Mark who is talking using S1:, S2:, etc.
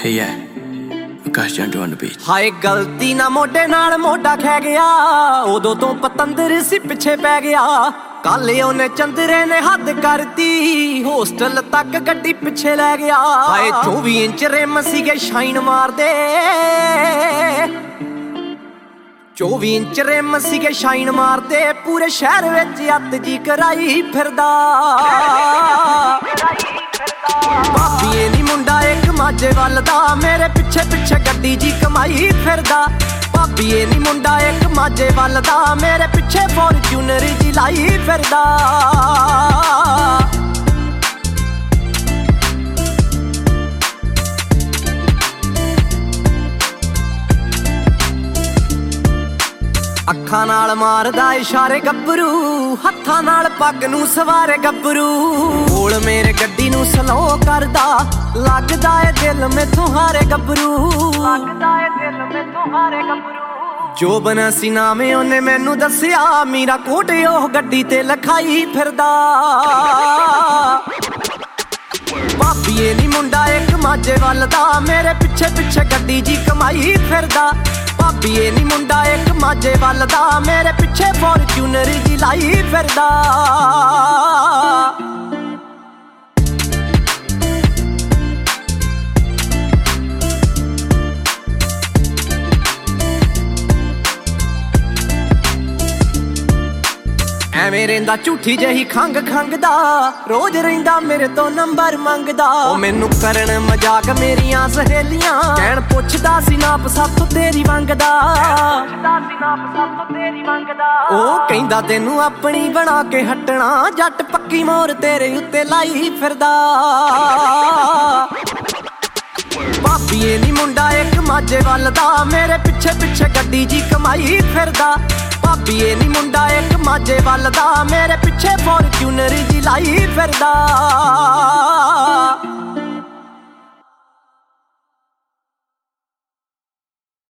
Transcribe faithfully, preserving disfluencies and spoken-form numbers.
S1: Hey yeah, Akash Jandu on the beat.
S2: ਹਾਏ ਗਲਤੀ ਨਾ ਮੋਢੇ ਨਾਲ ਮੋਢਾ ਖੈ ਗਿਆ, ਉਦੋਂ ਤੋਂ ਪਤੰਦਰ ਸੀ ਪਿੱਛੇ ਪੈ ਗਿਆ। ਕੱਲ ਉਹਨੇ ਚੰਦਰੇ ਨੇ ਹੱਦ ਕਰਤੀ, ਹੋਸਟਲ ਤੱਕ ਗੱਡੀ ਪਿੱਛੇ ਲੈ ਗਿਆ। ਹਾਏ ਚੌਵੀ ਇੰਚ ਰਿਮ ਸੀਗੇ ਸ਼ਾਈਨ ਮਾਰਦੇ, ਚੌਵੀ ਇੰਚ ਰਿਮ ਸੀਗੇ ਸ਼ਾਈਨ ਮਾਰਦੇ। ਪੂਰੇ ਸ਼ਹਿਰ ਵਿੱਚ ਅੱਤ ਜੀ ਕਰਾਈ ਫਿਰਦਾ। ਭਾਬੀਏ ਨੀ ਮੁੰਡਾ ਇੱਕ ਮਾਝੇ ਵੱਲ ਦਾ, ਮੇਰੇ ਪਿੱਛੇ ਪਿੱਛੇ ਗੱਡੀ ਜੀ ਕਮਾਈ ਫਿਰਦਾ। ਭਾਬੀਏ ਨੀ ਮੁੰਡਾ ਇੱਕ ਮਾਝੇ ਵੱਲ ਦਾ, ਮੇਰੇ ਪਿੱਛੇ ਫੋਰਚੂਨਰ ਜੀ ਲਾਈ ਫਿਰਦਾ। ਅੱਖਾਂ ਨਾਲ ਮਾਰਦਾ ਇਸ਼ਾਰੇ ਗੱਭਰੂ, ਹੱਥਾਂ ਨਾਲ ਪੱਗ ਨੂੰ ਸਵਾਰੇ ਗੱਭਰੂ। ਕੋਲ ਮੇਰੇ ਗੱਡੀ ਨੂੰ ਸਲੋ ਕਰਦਾ, ਲੱਗਦਾ ਏ ਦਿਲ ਮੈਥੋਂ ਹਾਰੇ ਗੱਭਰੂ, ਲੱਗਦਾ ਏ ਦਿਲ ਮੈਥੋਂ ਹਾਰੇ ਗੱਭਰੂ। ਜੋ ਬਣਾ ਸੀ ਨਾਮੇ ਉਹਨੇ ਮੈਨੂੰ ਦੱਸਿਆ, ਮੀਰਾ ਕੋਟ ਉਹ ਗੱਡੀ ਤੇ ਲਖਾਈ ਫਿਰਦਾ। ਭਾਬੀਏ ਨੀ ਮੁੰਡਾ ਇੱਕ ਮਾਝੇ ਵੱਲ ਦਾ, ਮੇਰੇ ਪਿੱਛੇ ਪਿੱਛੇ ਗੱਡੀ ਜੀ ਕਮਾਈ ਫਿਰਦਾ। ਭਾਬੀਏ ਨੀ ਮੁੰਡਾ ਇੱਕ ਮਾਝੇ ਵੱਲ ਦਾ, ਮੇਰੇ ਪਿੱਛੇ ਫੋਰਚੂਨਰ ਜੀ ਲਾਈ ਫਿਰਦਾ। ਐਵੇਂ ਰਹਿੰਦਾ ਝੂਠੀ ਜਿਹੀ ਖੰਗ ਖੰਗਦਾ, ਰੋਜ਼ ਰਹਿੰਦਾ ਮੇਰੇ ਤੋਂ ਨੰਬਰ ਮੰਗਦਾ। ਉਹ ਮੈਨੂੰ ਕਰਨ ਮਜ਼ਾਕ ਮੇਰੀਆਂ ਸਹੇਲੀਆਂ, ਕਹਿਣ ਪੁੱਛਦਾ ਸੀ ਨਾਪ ਸੱਤ ਤੇਰੀ ਮੰਗਦਾ। ਉਹ ਕਹਿੰਦਾ ਤੈਨੂੰ ਆਪਣੀ ਬਣਾ ਕੇ ਹਟਣਾ, ਜੱਟ ਪੱਕੀ ਮੋਰ ਤੇਰੇ ਉੱਤੇ ਲਾਈ ਫਿਰਦਾ। ਭਾਬੀਏ ਨੀ ਮੁੰਡਾ ਇੱਕ ਮਾਝੇ ਵੱਲ ਦਾ, ਮੇਰੇ ਪਿੱਛੇ ਪਿੱਛੇ ਗੱਡੀ ਜੀ ਕਮਾਈ ਫਿਰਦਾ। ਭਾਬੀਏ ਨੀ ਮੁੰਡਾ ਇੱਕ ਮਾਝੇ ਵੱਲ ਦਾ, ਮੇਰੇ ਪਿੱਛੇ ਫੋਰਚੂਨਰ ਜੀ ਲਾਈ ਫਿਰਦਾ।